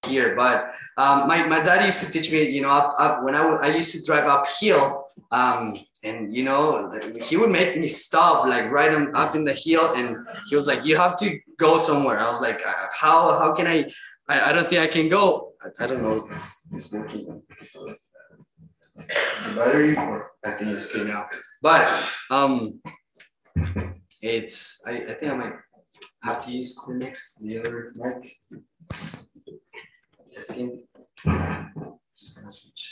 here. But my dad used to teach me, when I used to drive uphill, and he would make me stop like right up in the hill, and he was like, you have to go somewhere. I was like, how can I don't think I can go. I don't know if it's working. The battery, or I think it's good now. But it's I think I might have to use the other mic. Testing. Just gonna switch.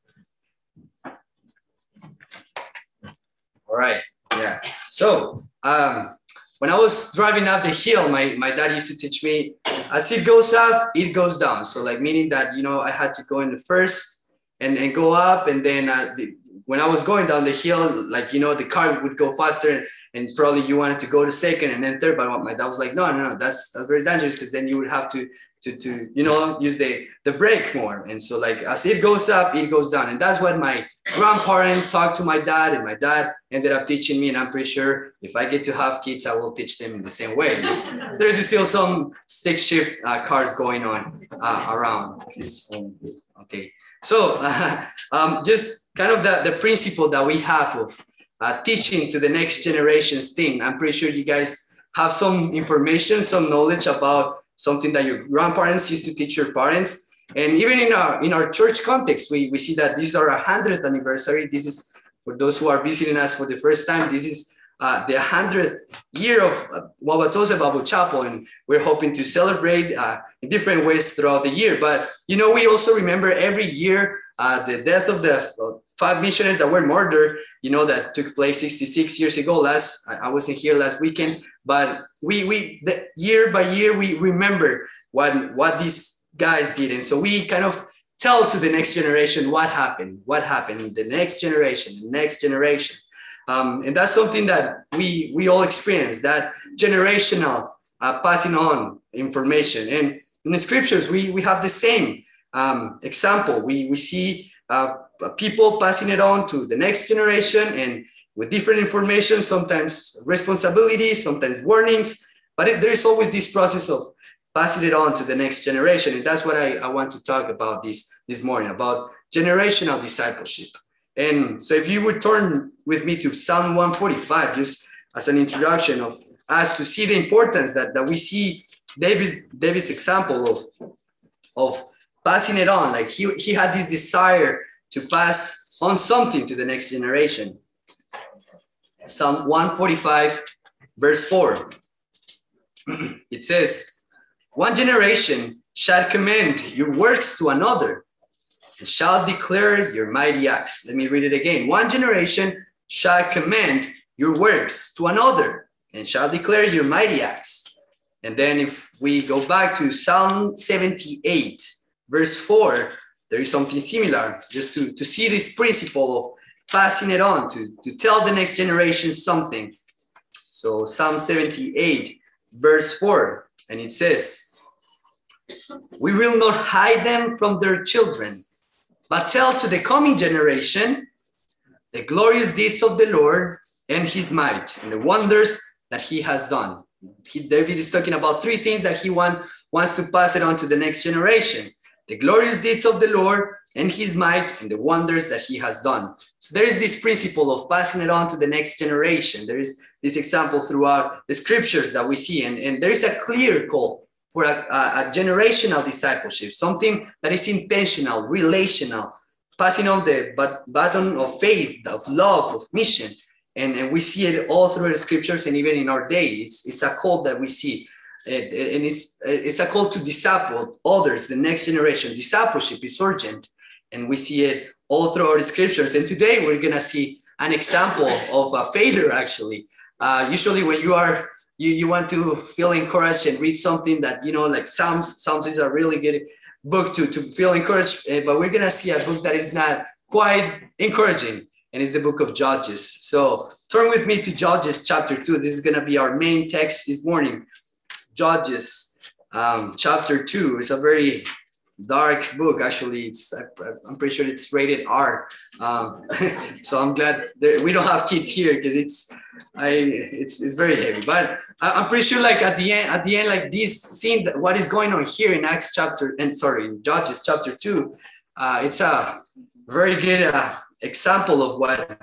All right. Yeah. So when I was driving up the hill, my dad used to teach me, as it goes up, it goes down. So like meaning that I had to go in the first and go up, and then when I was going down the hill, like the car would go faster, and probably you wanted to go to second and then third. But my dad was like, no, that's very dangerous, because then you would have to use the brake more. And so like as it goes up, it goes down. And that's what my grandparent talked to my dad, and my dad ended up teaching me. And I'm pretty sure if I get to have kids, I will teach them in the same way. There's still some stick shift cars going on around this. Okay. So just kind of the principle that we have of teaching to the next generation's thing. I'm pretty sure you guys have some information, some knowledge about something that your grandparents used to teach your parents. And even in our church context, we see that these are 100th anniversary. This is, for those who are visiting us for the first time, this is the 100th year of Wauwatosa Bible Chapel, and we're hoping to celebrate in different ways throughout the year. But we also remember every year the death of the 5 missionaries that were murdered, that took place 66 years ago. I wasn't here last weekend, but we year by year we remember what these guys did, and so we kind of tell to the next generation what happened in the next generation, and that's something that we all experience, that generational passing on information. And in the scriptures, we have the same example. We see people passing it on to the next generation, and with different information, sometimes responsibilities, sometimes warnings, but there is always this process of passing it on to the next generation. And that's what I want to talk about this morning, about generational discipleship. And so if you would turn with me to Psalm 145, just as an introduction of us to see the importance that we see David's example of passing it on. Like he had this desire to pass on something to the next generation. Psalm 145, verse 4. It says, one generation shall commend your works to another, and shall declare your mighty acts. Let me read it again. One generation shall commend your works to another, and shall declare your mighty acts. And then if we go back to Psalm 78, verse 4, there is something similar, just to see this principle of passing it on, to tell the next generation something. So Psalm 78, verse 4, and it says, we will not hide them from their children, but tell to the coming generation the glorious deeds of the Lord and his might and the wonders that he has done. David is talking about 3 things that he wants to pass it on to the next generation: the glorious deeds of the Lord and his might and the wonders that he has done. So there is this principle of passing it on to the next generation. There is this example throughout the scriptures that we see, and there is a clear call for a generational discipleship, something that is intentional, relational, passing on the baton of faith, of love, of mission. And we see it all through the scriptures, and even in our day, it's a call that we see. And it's a call to disciple others, the next generation. Discipleship is urgent, and we see it all through our scriptures. And today we're going to see an example of a failure, actually. Usually when you want to feel encouraged and read something that, like Psalms is a really good book to feel encouraged, but we're going to see a book that is not quite encouraging, and it's the book of Judges. So turn with me to Judges chapter 2. This is going to be our main text this morning. Judges chapter 2 is a very, dark book. Actually, I'm pretty sure it's rated R. So I'm glad that we don't have kids here because it's very heavy. But I'm pretty sure like at the end, like this scene, what is going on here in in Judges chapter 2, it's a very good example of what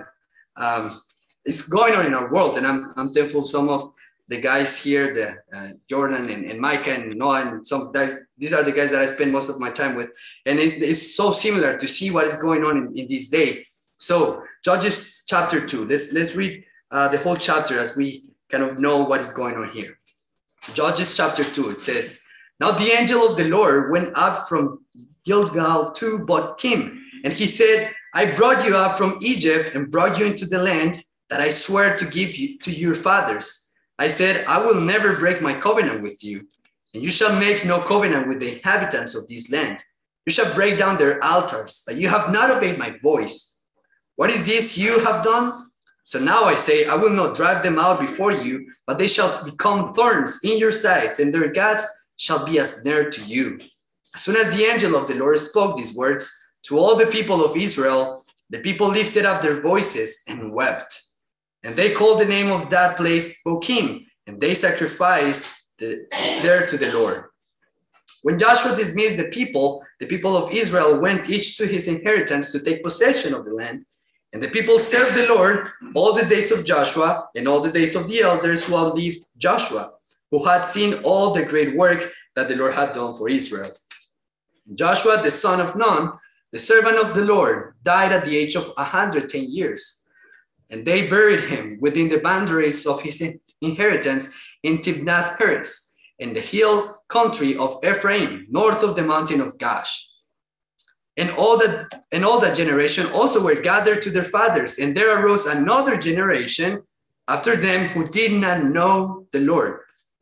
is going on in our world. And I'm thankful some of the guys here, Jordan and Micah and Noah, and some guys, these are the guys that I spend most of my time with. And it is so similar to see what is going on in this day. So Judges chapter 2, let's read the whole chapter as we kind of know what is going on here. So Judges chapter 2, it says, "Now the angel of the Lord went up from Gilgal to Bochim, and he said, I brought you up from Egypt and brought you into the land that I swear to give you to your fathers. I said, I will never break my covenant with you, and you shall make no covenant with the inhabitants of this land. You shall break down their altars, but you have not obeyed my voice. What is this you have done? So now I say, I will not drive them out before you, but they shall become thorns in your sides, and their gods shall be a snare to you." As soon as the angel of the Lord spoke these words to all the people of Israel, the people lifted up their voices and wept. And they called the name of that place Bochim, and they sacrificed there to the Lord. When Joshua dismissed the people of Israel went each to his inheritance to take possession of the land. And the people served the Lord all the days of Joshua and all the days of the elders who outlived Joshua, who had seen all the great work that the Lord had done for Israel. Joshua, the son of Nun, the servant of the Lord, died at the age of 110 years. And they buried him within the boundaries of his inheritance in Timnath-Heres, in the hill country of Ephraim, north of the mountain of Gash. And all that generation also were gathered to their fathers, and there arose another generation after them who did not know the Lord.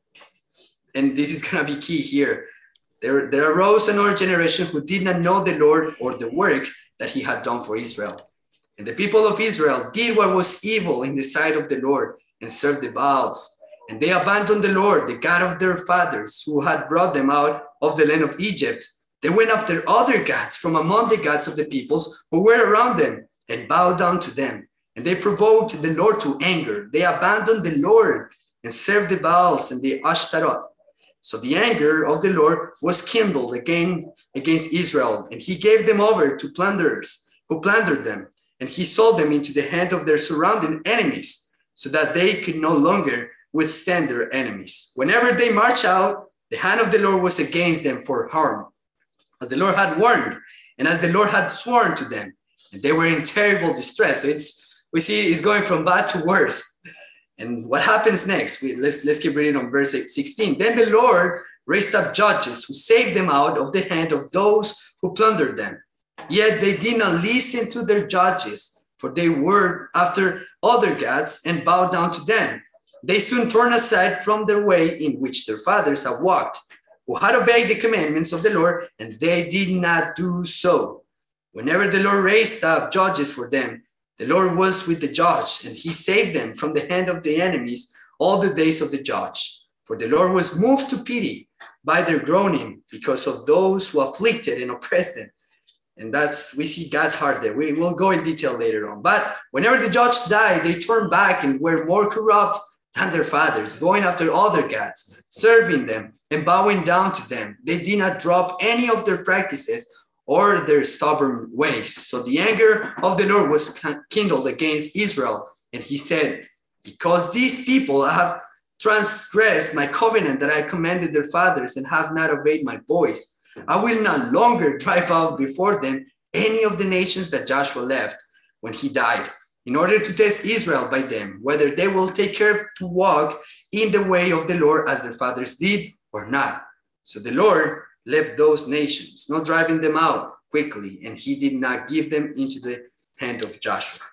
And this is going to be key here. There arose another generation who did not know the Lord or the work that he had done for Israel. And the people of Israel did what was evil in the sight of the Lord and served the Baals. And they abandoned the Lord, the God of their fathers, who had brought them out of the land of Egypt. They went after other gods from among the gods of the peoples who were around them and bowed down to them. And they provoked the Lord to anger. They abandoned the Lord and served the Baals and the Ashtaroth. So the anger of the Lord was kindled against Israel, and he gave them over to plunderers who plundered them. And he sold them into the hand of their surrounding enemies, so that they could no longer withstand their enemies. Whenever they marched out, the hand of the Lord was against them for harm, as the Lord had warned, and as the Lord had sworn to them. And they were in terrible distress. So we see it's going from bad to worse. And what happens next? Let's keep reading on verse 16. Then the Lord raised up judges who saved them out of the hand of those who plundered them. Yet they did not listen to their judges, for they were after other gods and bowed down to them. They soon turned aside from the way in which their fathers had walked, who had obeyed the commandments of the Lord, and they did not do so. Whenever the Lord raised up judges for them, the Lord was with the judge, and he saved them from the hand of the enemies all the days of the judge. For the Lord was moved to pity by their groaning because of those who afflicted and oppressed them. And we see God's heart there. We will go in detail later on. But whenever the judge died, they turned back and were more corrupt than their fathers, going after other gods, serving them and bowing down to them. They did not drop any of their practices or their stubborn ways. So the anger of the Lord was kindled against Israel. And he said, because these people have transgressed my covenant that I commanded their fathers and have not obeyed my voice, I will not longer drive out before them any of the nations that Joshua left when he died, in order to test Israel by them, whether they will take care to walk in the way of the Lord as their fathers did or not. So the Lord left those nations, not driving them out quickly, and he did not give them into the hand of Joshua.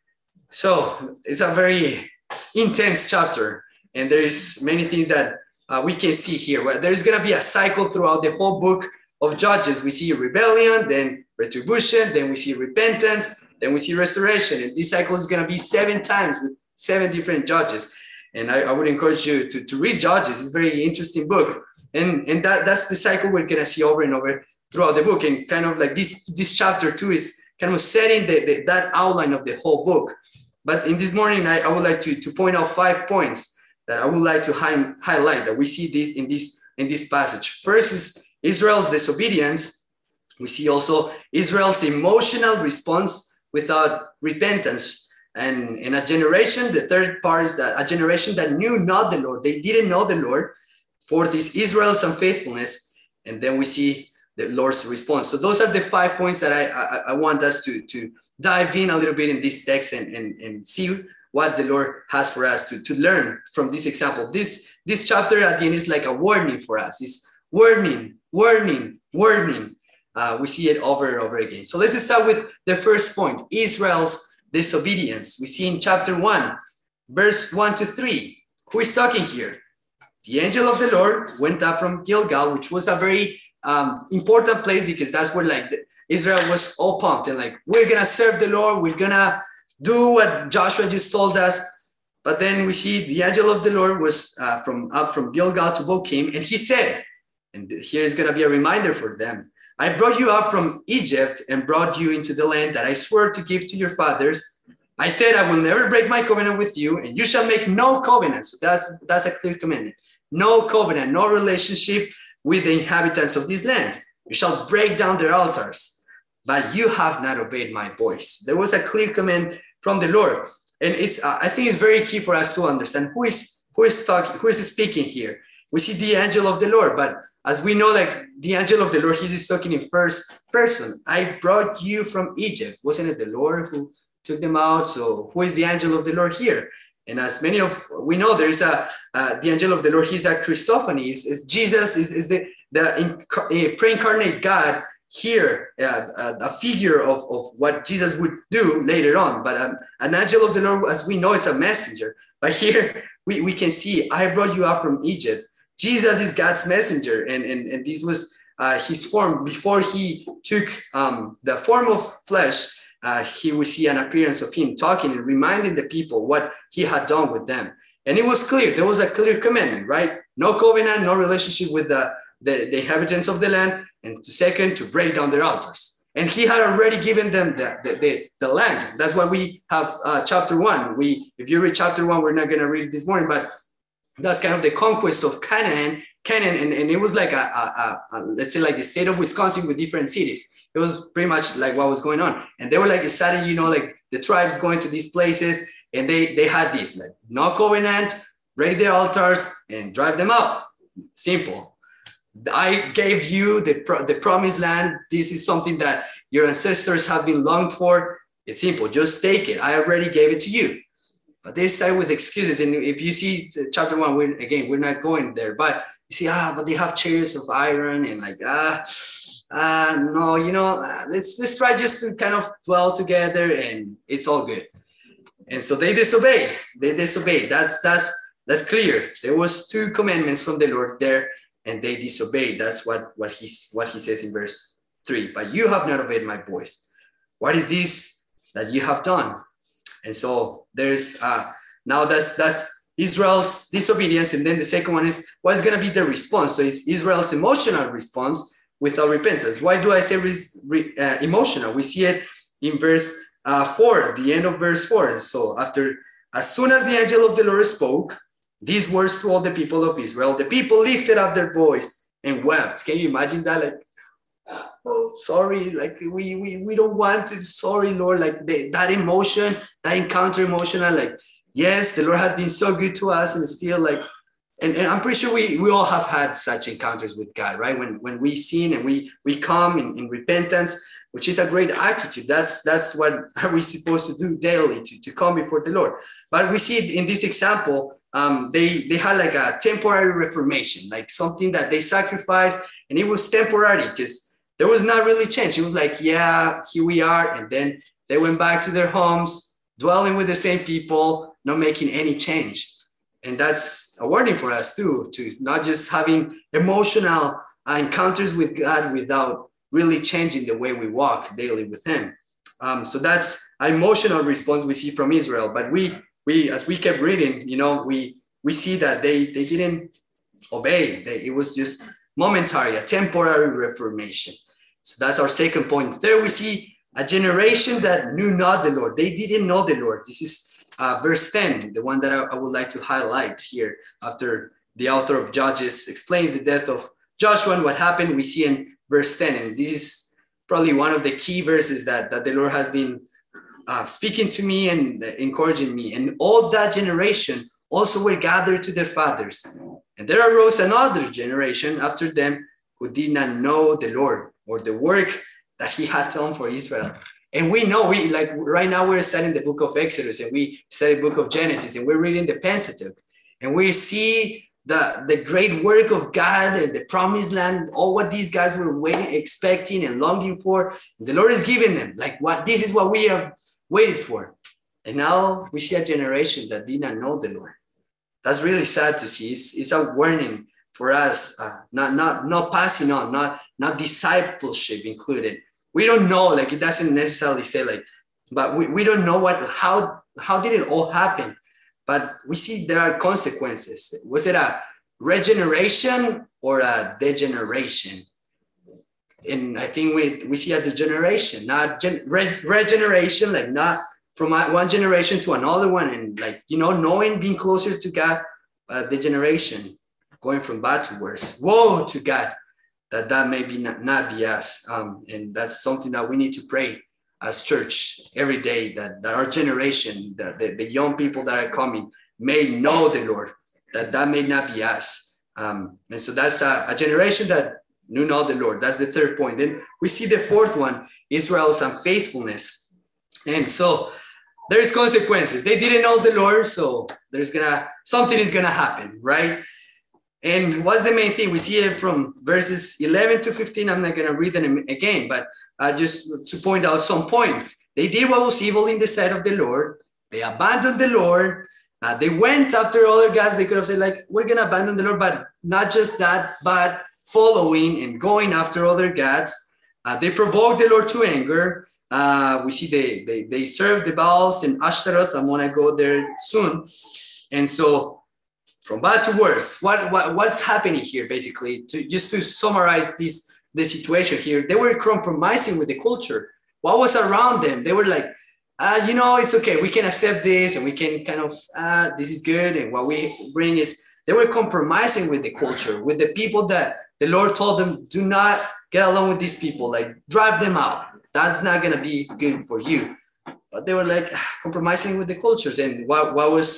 So it's a very intense chapter, and there is many things that we can see here. Where there's going to be a cycle throughout the whole book of Judges. We see rebellion, then retribution, then we see repentance, then we see restoration. And this cycle is going to be 7 times with 7 different judges. And I would encourage you to read Judges. It's a very interesting book. And that's the cycle we're going to see over and over throughout the book, and kind of like this chapter 2 is kind of setting that outline of the whole book. But in this morning, I would like to point out 5 points that I would like to highlight that we see this in this passage. First is Israel's disobedience. We see also Israel's emotional response without repentance. And in a generation, the third part is that a generation that knew not the Lord, they didn't know the Lord. Fourth is Israel's unfaithfulness. And then we see the Lord's response. So those are the 5 points that I want us to dive in a little bit in this text and see what the Lord has for us to learn from this example. This chapter at the end is like a warning for us. It's warning, warning, warning. We see it over and over again. So let's start with the first point, Israel's disobedience. We see in chapter 1, verse 1 to 3. Who is talking here? The angel of the Lord went up from Gilgal, which was a very important place because that's where like Israel was all pumped and like, we're going to serve the Lord. We're going to do what Joshua just told us. But then we see the angel of the Lord was up from Gilgal to Bochim, and he said, and here is going to be a reminder for them, I brought you up from Egypt and brought you into the land that I swore to give to your fathers. I said, I will never break my covenant with you, and you shall make no covenant. So that's a clear commandment. No covenant, no relationship with the inhabitants of this land. You shall break down their altars, but you have not obeyed my voice. There was a clear command from the Lord. And I think it's very key for us to understand who is speaking here. We see the angel of the Lord, but as we know, like the angel of the Lord, he's talking in first person. I brought you from Egypt. Wasn't it the Lord who took them out? So who is the angel of the Lord here? And as many of we know, there is the angel of the Lord. He's a Christophany. Is Jesus is the pre-incarnate God here, a figure of what Jesus would do later on. But an angel of the Lord, as we know, is a messenger. But here we can see, I brought you up from Egypt. Jesus is God's messenger, and this was his form. Before he took the form of flesh, he would see an appearance of him talking and reminding the people what he had done with them. And it was clear. There was a clear commandment, right? No covenant, no relationship with the inhabitants of the land. And second, to break down their altars. And he had already given them the land. That's why we have chapter 1. If you read chapter 1, we're not going to read it this morning, but that's kind of the conquest of Canaan, and it was like let's say like the state of Wisconsin with different cities. It was pretty much like what was going on. And they were like deciding, like the tribes going to these places, and they had this, like no covenant, break their altars and drive them out. Simple. I gave you the promised land. This is something that your ancestors have been longed for. It's simple. Just take it. I already gave it to you. But they start with excuses. And if you see chapter 1, we're not going there. But you see, but they have chariots of iron and like, no, let's try just to kind of dwell together and it's all good. And so they disobeyed. That's clear. There was 2 commandments from the Lord there, and they disobeyed. That's what he says in verse 3. But you have not obeyed my voice. What is this that you have done? And so there's now that's Israel's disobedience, and then the second one is what's going to be the response. So it's Israel's emotional response without repentance. Why do I say emotional? We see it in verse 4, the end of verse 4. So as soon as the angel of the Lord spoke these words to all the people of Israel, the people lifted up their voice and wept. Can you imagine that? Like, oh, sorry, like we don't want it. Sorry, Lord. Like that emotion, that encounter emotional, like, yes, the Lord has been so good to us, and still like, and I'm pretty sure we all have had such encounters with God, right? When we sin and we come in repentance, which is a great attitude. That's what are we supposed to do daily to come before the Lord. But we see in this example, they had like a temporary reformation, like something that they sacrificed, and it was temporary because there was not really change. It was like, yeah, here we are. And then they went back to their homes, dwelling with the same people, not making any change. And that's a warning for us too, to not just having emotional encounters with God without really changing the way we walk daily with him. So that's an emotional response we see from Israel. But we as we kept reading, we see that they didn't obey. It was just momentary, a temporary reformation. So that's our second point. Third, we see a generation that knew not the Lord. They didn't know the Lord. This is verse 10, the one that I would like to highlight here after the author of Judges explains the death of Joshua and what happened. We see in verse 10, and this is probably one of the key verses that the Lord has been speaking to me and encouraging me. And all that generation also were gathered to their fathers. And there arose another generation after them who did not know the Lord or the work that he had done for Israel. And we know, like right now we're studying the book of Exodus and we study the book of Genesis and we're reading the Pentateuch. And we see the great work of God and the promised land, all what these guys were waiting, expecting and longing for. The Lord is giving them, like this is what we have waited for. And now we see a generation that did not know the Lord. That's really sad to see. It's a warning for us, not passing on, not discipleship included. We don't know, like it doesn't necessarily say like, but we don't know how did it all happen? But we see there are consequences. Was it a regeneration or a degeneration? And I think we see a degeneration, not regeneration, like not from one generation to another one. And like, knowing, being closer to God, degeneration, going from bad to worse. Woe to God that may be not be us. And that's something that we need to pray as church every day, that our generation, the young people that are coming may know the Lord, that may not be us. And so that's a generation that knew not the Lord. That's the third point. Then we see the fourth one, Israel's unfaithfulness. And so there's consequences. They didn't know the Lord, so something is gonna happen, right? And what's the main thing? We see it from verses 11 to 15. I'm not going to read them again, but just to point out some points. They did what was evil in the sight of the Lord. They abandoned the Lord. They went after other gods. They could have said, like, we're going to abandon the Lord, but not just that, but following and going after other gods. They provoked the Lord to anger. We see they served the Baals and Ashtaroth. I'm going to go there soon. And so, from bad to worse, what's happening here, basically, just to summarize the situation here, they were compromising with the culture. What was around them? They were like, it's okay. We can accept this and we can kind of, this is good. And what we bring is, they were compromising with the culture, with the people that the Lord told them, do not get along with these people, like drive them out. That's not going to be good for you. But they were like compromising with the cultures. And what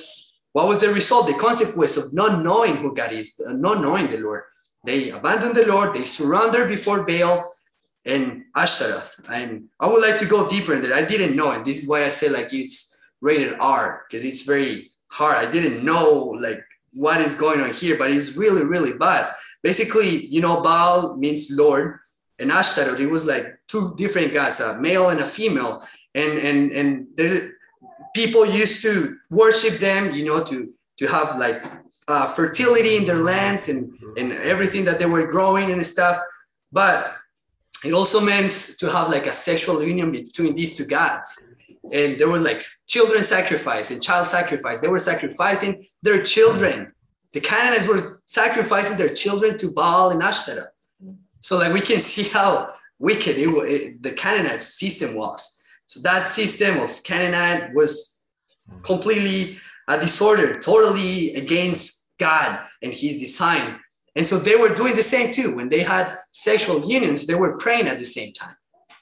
was the result? The consequence of not knowing who God is, not knowing the Lord. They abandoned the Lord. They surrendered before Baal and Ashtaroth. And I would like to go deeper in there. I didn't know. And this is why I say like it's rated R, because it's very hard. I didn't know like what is going on here, but it's really, really bad. Basically, Baal means Lord, and Ashtaroth, it was like two different gods, a male and a female. And people used to worship them, to have like fertility in their lands and everything that they were growing and stuff. But it also meant to have like a sexual union between these two gods. And there were like children sacrifice and child sacrifice. They were sacrificing their children. The Canaanites were sacrificing their children to Baal and Ashtaroth. So like we can see how wicked the Canaanite system was. So that system of Canaanite was completely a disorder, totally against God and his design. And so they were doing the same too. When they had sexual unions, they were praying at the same time.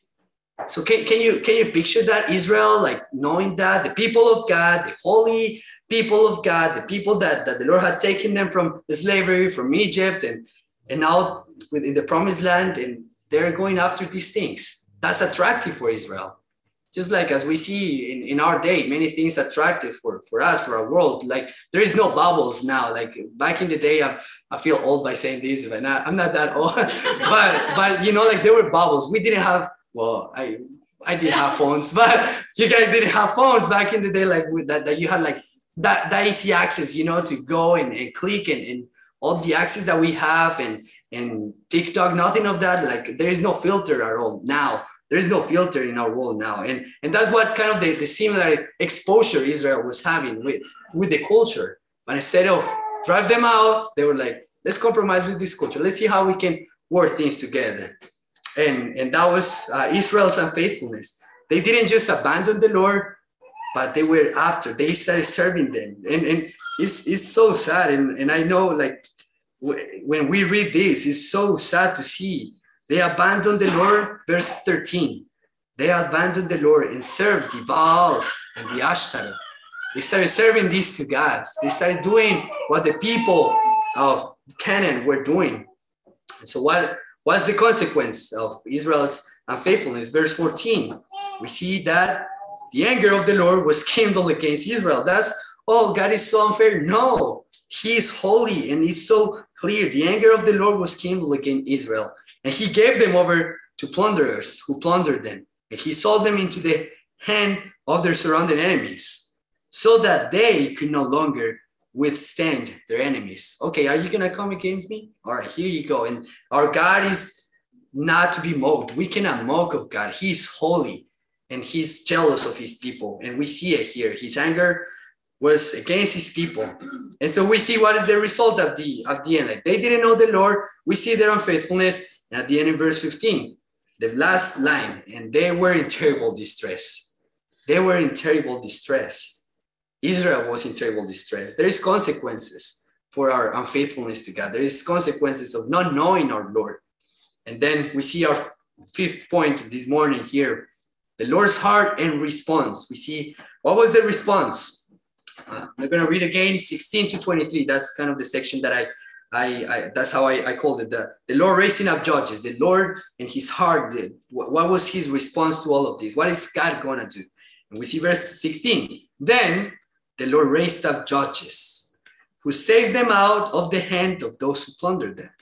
So can you picture that? Israel, like knowing that the people of God, the holy people of God, the people that the Lord had taken them from the slavery, from Egypt and now within the promised land, and they're going after these things. That's attractive for Israel. Just like as we see in our day, many things attractive for us, for our world. Like there is no bubbles now. Like back in the day, I feel old by saying this, but I'm not that old. but like there were bubbles. We didn't have, well, I did have phones, but you guys didn't have phones back in the day, like with that you had like that easy access, to go and click and all the access that we have and TikTok, nothing of that. Like there is no filter at all now. There is no filter in our world now. And that's what kind of the similar exposure Israel was having with the culture. But instead of drive them out, they were like, let's compromise with this culture. Let's see how we can work things together. And that was Israel's unfaithfulness. They didn't just abandon the Lord, but they were after. They started serving them. And it's so sad. And I know, like, when we read this, it's so sad to see. They abandoned the Lord, verse 13. They abandoned the Lord and served the Baals and the Ashtaroth. They started serving these two gods. They started doing what the people of Canaan were doing. And so what's the consequence of Israel's unfaithfulness? Verse 14, we see that the anger of the Lord was kindled against Israel. That's, oh, God is so unfair. No, he is holy, and it's so clear. The anger of the Lord was kindled against Israel, and he gave them over to plunderers who plundered them. And he sold them into the hand of their surrounding enemies, so that they could no longer withstand their enemies. Okay, are you going to come against me? All right, here you go. And our God is not to be mocked. We cannot mock of God. He's holy, and he's jealous of his people. And we see it here. His anger was against his people. And so we see what is the result of the end. Like, they didn't know the Lord. We see their unfaithfulness. And at the end in verse 15, the last line, and they were in terrible distress. They were in terrible distress. Israel was in terrible distress. There is consequences for our unfaithfulness to God. There is consequences of not knowing our Lord. And then we see our fifth point this morning here, the Lord's heart and response. We see, what was the response? I'm going to read again, 16 to 23. That's kind of the section that that's how I called it. The Lord raising up judges, the Lord and his heart. What was his response to all of this? What is God going to do? And we see verse 16. Then the Lord raised up judges who saved them out of the hand of those who plundered them.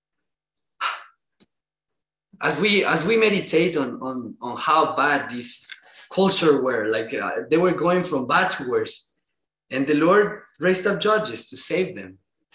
As we meditate on how bad this culture were, like they were going from bad to worse, and the Lord raised up judges to save them.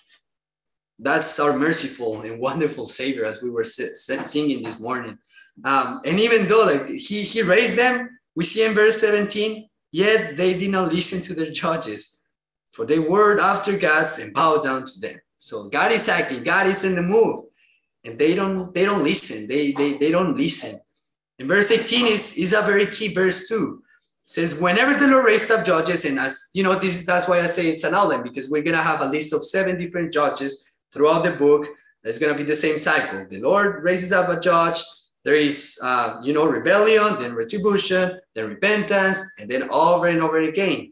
That's our merciful and wonderful Savior, as we were singing this morning. And even though, like, he raised them, we see in verse 17, yet they did not listen to their judges, for they were after gods and bowed down to them. So God is acting, God is in the move, and they don't listen. They don't listen. And verse 18 is a very key verse too. It says, whenever the Lord raised up judges, and as you know, that's why I say it's an outline, because we're gonna have a list of 7 different judges throughout the book. It's gonna be the same cycle. The Lord raises up a judge. There is, rebellion, then retribution, then repentance, and then over and over again.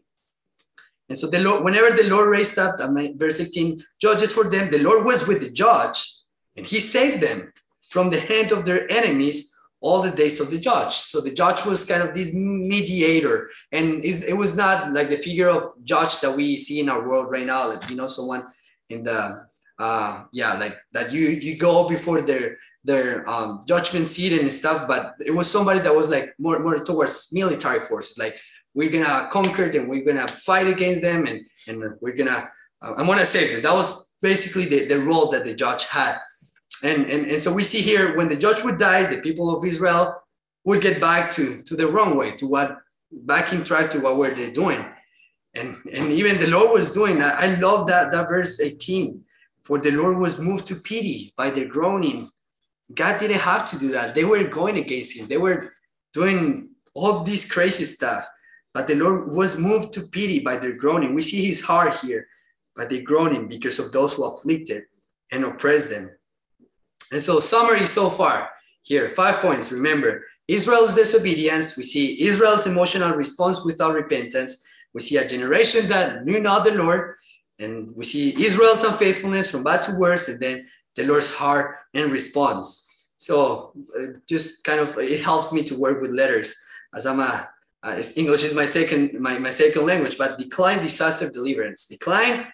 And so the Lord, whenever the Lord raised up, verse 18, judges for them, the Lord was with the judge, and he saved them from the hand of their enemies all the days of the judge. So the judge was kind of this mediator, and it was not like the figure of judge that we see in our world right now, like, someone in the like that you go before their judgment seat and stuff, but it was somebody that was like more towards military forces, like, we're gonna conquer them, we're gonna fight against them, and we're gonna I'm gonna save them. That was basically the role that the judge had. And so we see here, when the judge would die, the people of Israel would get back to the wrong way, back in track to what were they doing. And even the Lord was doing that. I love that verse 18. For the Lord was moved to pity by their groaning. God didn't have to do that. They were going against him. They were doing all this crazy stuff. But the Lord was moved to pity by their groaning. We see his heart here, by their groaning, because of those who afflicted and oppressed them. And so, summary so far here, 5 points. Remember, Israel's disobedience. We see Israel's emotional response without repentance. We see a generation that knew not the Lord. And we see Israel's unfaithfulness from bad to worse, and then the Lord's heart and response. So just kind of, it helps me to work with letters, as English is my second language, but decline, disaster, deliverance. Decline,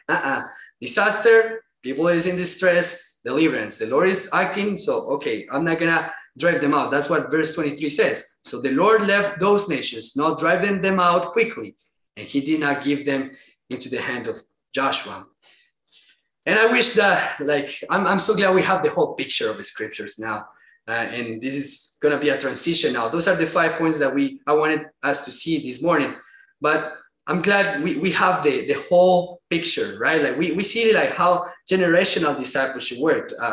disaster, people is in distress. Deliverance, the Lord is acting, so okay, I'm not gonna drive them out. That's what verse 23 says. So the Lord left those nations, not driving them out quickly, and he did not give them into the hand of Joshua. And I wish that, like, I'm so glad we have the whole picture of the scriptures now, and this is gonna be a transition now. Those are the 5 points that I wanted us to see this morning, but I'm glad we have the whole picture, right? Like we see like how generational discipleship worked.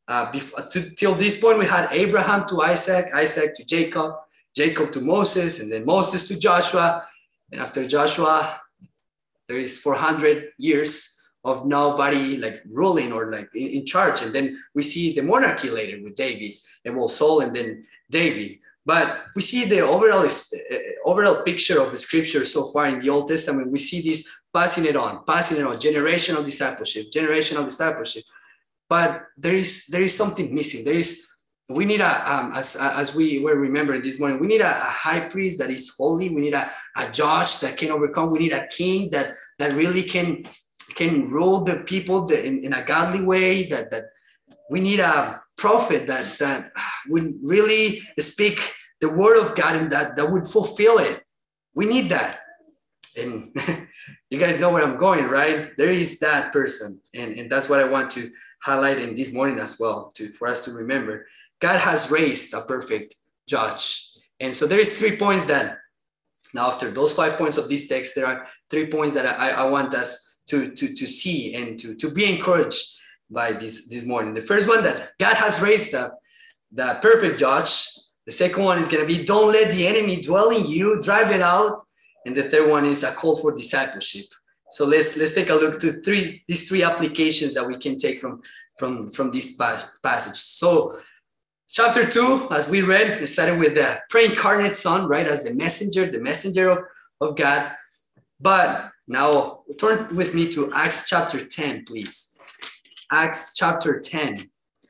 Till this point, we had Abraham to Isaac, Isaac to Jacob, Jacob to Moses, and then Moses to Joshua. And after Joshua, there is 400 years of nobody like ruling or like in charge. And then we see the monarchy later with David, and well, Saul, and then David. But we see the overall picture of the scripture so far in the Old Testament. We see this passing it on, generational discipleship. But there is something missing. We need as we were remembering this morning, we need a high priest that is holy. We need a judge that can overcome. We need a king that really can rule the people in a godly way. That we need a prophet that would really speak the word of God and that would fulfill it. We need that. And you guys know where I'm going, right? There is that person. And that's what I want to highlight in this morning as well, for us to remember. God has raised a perfect judge. And so there is 3 points that, now after those 5 points of this text, there are 3 points that I want us to see and to be encouraged by this morning. The first one, that God has raised the perfect judge. The second one is going to be, don't let the enemy dwell in you, drive it out. And the third one is a call for discipleship. So let's take a look to these three applications that we can take from this passage. So chapter 2, as we read, it started with the pre-incarnate Son, right, as the messenger of God. But now turn with me to Acts chapter 10, please. Acts chapter 10.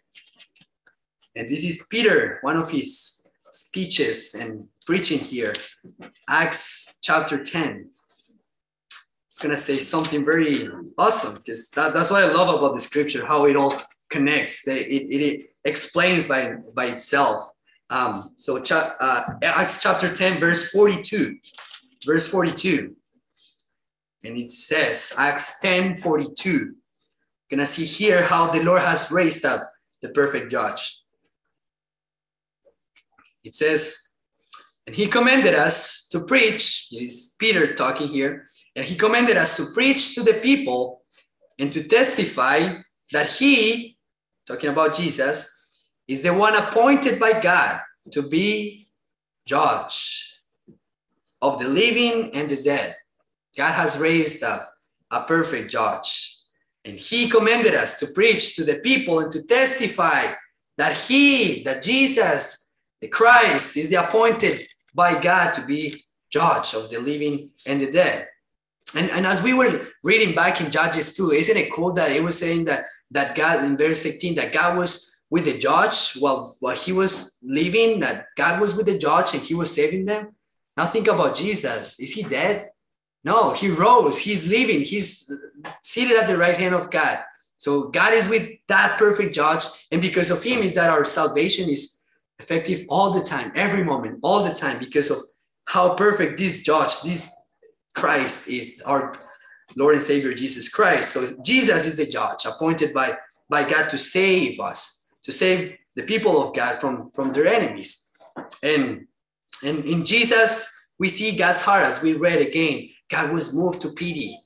And this is Peter, one of his speeches and preaching here. Acts chapter 10. It's going to say something very awesome, because that's what I love about the scripture, how it all connects. It explains by itself. So Acts chapter 10, verse 42. Verse 42. And it says, Acts 10:42. You're going to see here how the Lord has raised up the perfect judge. It says, and he commanded us to preach. It is Peter talking here. And he commanded us to preach to the people and to testify that he, talking about Jesus, is the one appointed by God to be judge of the living and the dead. God has raised up a perfect judge. And he commanded us to preach to the people and to testify that Jesus, the Christ, is the appointed by God to be judge of the living and the dead. And as we were reading back in Judges 2, isn't it cool that it was saying that God, in verse 18, that God was with the judge while he was living, that God was with the judge and he was saving them? Now think about Jesus. Is he dead? No, he rose. He's living. He's seated at the right hand of God. So God is with that perfect judge. And because of him is that our salvation is effective all the time, every moment, all the time, because of how perfect this judge, this Christ is, our Lord and Savior Jesus Christ. So Jesus is the judge appointed by God to save us, to save the people of God from their enemies. And in Jesus, we see God's heart, as we read again. God was moved to pity.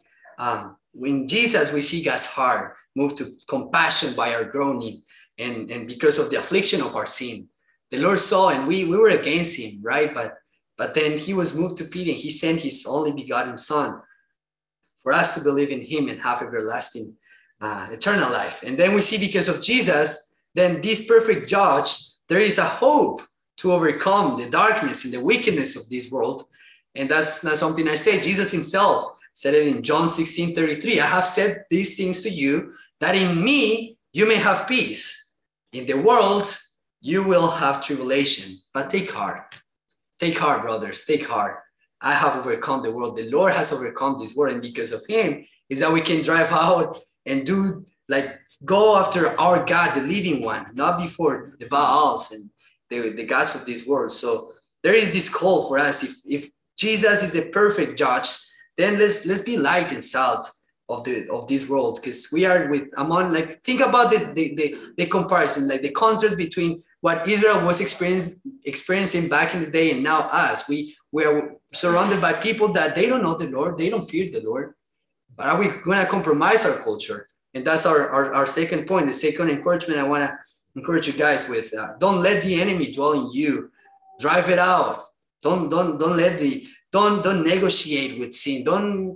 In Jesus, we see God's heart moved to compassion by our groaning and because of the affliction of our sin. The Lord saw, and we were against him, right? But then he was moved to pity, and he sent his only begotten Son for us to believe in him and have everlasting, eternal life. And then we see, because of Jesus, then this perfect judge, there is a hope to overcome the darkness and the wickedness of this world. And that's not something I say. Jesus himself said it in John 16:33. I have said these things to you, that in me you may have peace. In the world you will have tribulation, but take heart. Take heart, brothers, take heart. I have overcome the world. The Lord has overcome this world. And because of him is that we can drive out and go after our God, the living one, not before the Baals and the gods of this world. So there is this call for us. If Jesus is the perfect judge, then let's be light and salt of this world, because we are think about the comparison, like the contrast between what Israel was experiencing back in the day and now us. We are surrounded by people that they don't know the Lord, they don't fear the Lord. But are we going to compromise our culture? And that's our second point, the second encouragement I want to encourage you guys with don't let the enemy dwell in you. Drive it out. Don't let the don't negotiate with sin. Don't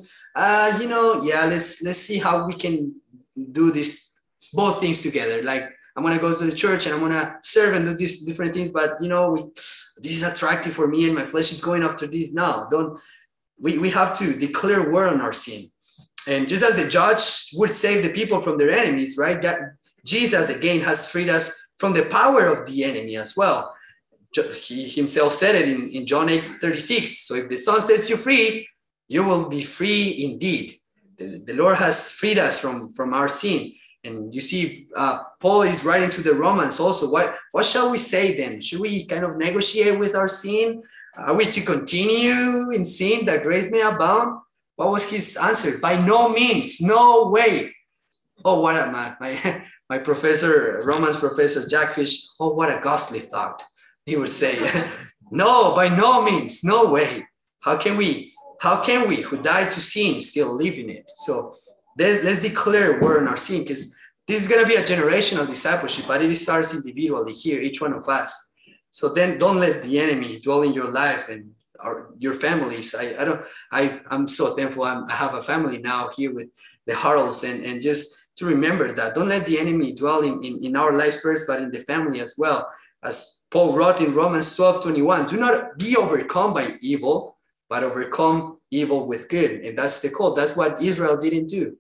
let's see how we can do this both things together. Like I'm gonna go to the church and I'm gonna serve and do these different things, but this is attractive for me and my flesh is going after this now. Don't we have to declare war on our sin. And just as the judge would save the people from their enemies, right? That Jesus again has freed us from the power of the enemy as well. He himself said it in John 8:36. So if the Son sets you free, you will be free indeed. The Lord has freed us from our sin. And you see, Paul is writing to the Romans also. What shall we say then? Should we kind of negotiate with our sin? Are we to continue in sin that grace may abound? What was his answer? By no means, no way. Oh, what my professor, Romans professor Jack Fish, oh, what a ghastly thought. He would say, no, by no means, no way. How can we who died to sin still live in it? So let's declare war on our sin, because this is going to be a generational discipleship, but it starts individually here, each one of us. So then don't let the enemy dwell in your life and your families. I'm so thankful I have a family now here with the Harolds, and just to remember that don't let the enemy dwell in our lives first, but in the family as well. As Paul wrote in Romans 12:21, do not be overcome by evil, but overcome evil with good. And that's the call. That's what Israel didn't do.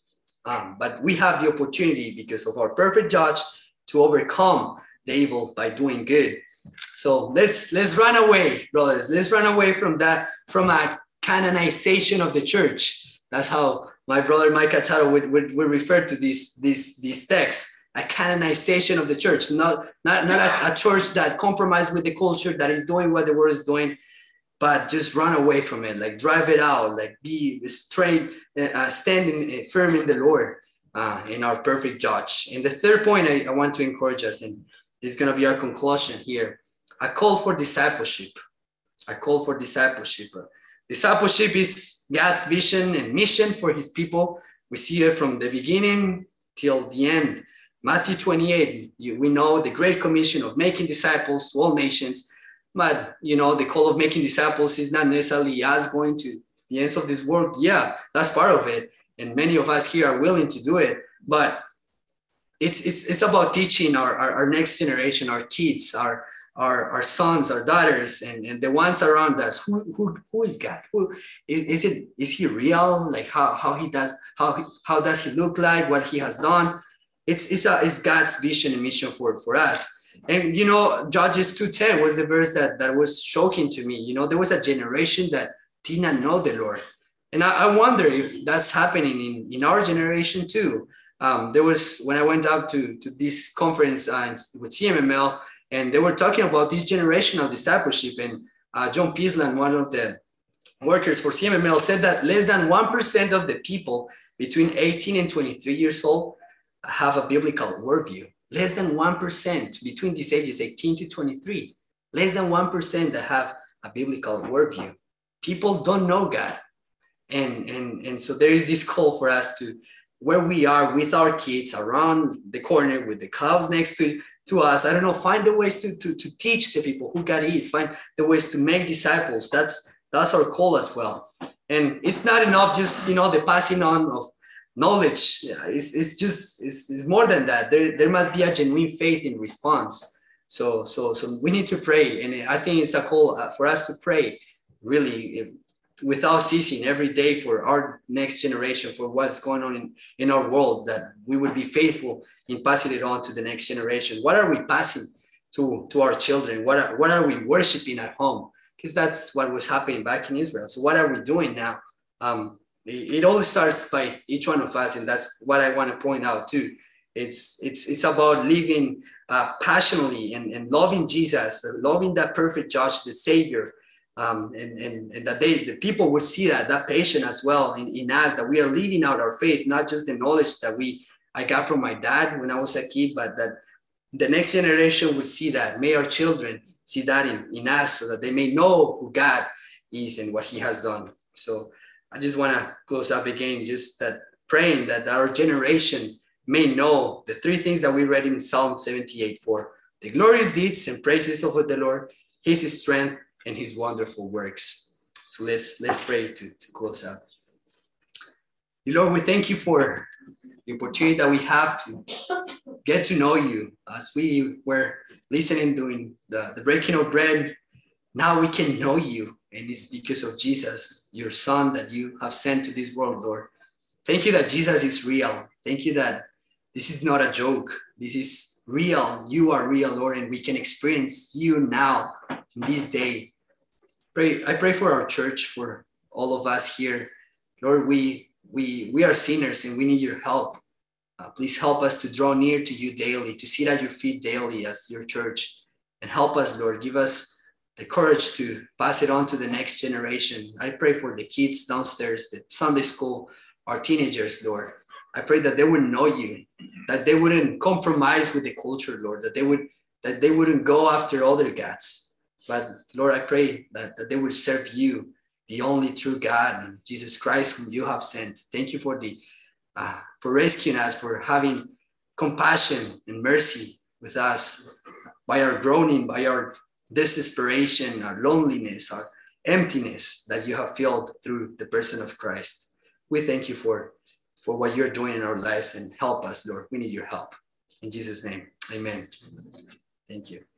But we have the opportunity, because of our perfect judge, to overcome the evil by doing good. So let's run away, brothers. Let's run away from that, from a canonization of the church. That's how my brother Mike Ataro would refer to these texts. A canonization of the church, not a church that compromised with the culture, that is doing what the world is doing, but just run away from it, like drive it out, like be straight, standing firm in the Lord, in our perfect judge. And the third point I want to encourage us, and this is going to be our conclusion here, a call for discipleship. A call for discipleship. Discipleship is God's vision and mission for his people. We see it from the beginning till the end. Matthew 28, we know the Great Commission of making disciples to all nations. But, the call of making disciples is not necessarily us going to the ends of this world. Yeah, that's part of it. And many of us here are willing to do it. But it's about teaching our next generation, our kids, our sons, our daughters, and the ones around us. Who is God? Is he real? Like how does he look like? What he has done? It's God's vision and mission for us. And Judges 2:10 was the verse that was shocking to me. There was a generation that did not know the Lord, and I wonder if that's happening in our generation too. There was, when I went out to this conference with CMML, and they were talking about this generational discipleship, and John Pisland, one of the workers for CMML, said that less than 1% of the people between 18 and 23 years old have a biblical worldview. Less than 1% between these ages, 18 to 23. Less than 1% that have a biblical worldview. People don't know God. And so there is this call for us to, where we are with our kids around the corner with the cows next to us, I don't know, find the ways to teach the people who God is, find the ways to make disciples. That's our call as well. And it's not enough just, the passing on of knowledge. It's more than that. There must be a genuine faith in response. So we need to pray. And I think it's a call for us to pray really without ceasing every day for our next generation, for what's going on in our world, that we would be faithful in passing it on to the next generation. What are we passing to our children? What are we worshiping at home? Because that's what was happening back in Israel. So what are we doing now? It all starts by each one of us, and that's what I want to point out too. It's about living passionately and loving Jesus, loving that perfect judge, the Savior, and that the people would see that passion as well in us, that we are living out our faith, not just the knowledge that I got from my dad when I was a kid, but that the next generation would see that. May our children see that in us, so that they may know who God is and what he has done. So I just want to close up again, just that praying that our generation may know the three things that we read in Psalm 78:4: the glorious deeds and praises of the Lord, his strength and his wonderful works. So let's pray to close out. Lord, we thank you for the opportunity that we have to get to know you. As we were listening during the breaking of bread, now we can know you, and it's because of Jesus, your son, that you have sent to this world, Lord. Thank you that Jesus is real. Thank you that this is not a joke. This is real. You are real, Lord, and we can experience you now in this day. I pray for our church, for all of us here. Lord, we are sinners and we need your help. Please help us to draw near to you daily, to sit at your feet daily as your church. And help us, Lord. Give us the courage to pass it on to the next generation. I pray for the kids downstairs, the Sunday school, our teenagers, Lord. I pray that they would know you, that they wouldn't compromise with the culture, Lord, that they wouldn't go after other gods. But Lord, I pray that they would serve you, the only true God, and Jesus Christ, whom you have sent. Thank you for rescuing us, for having compassion and mercy with us by our groaning, by our desperation, our loneliness, our emptiness that you have filled through the person of Christ. We thank you for what you're doing in our lives, and help us, Lord. We need your help. In Jesus' name, amen. Thank you.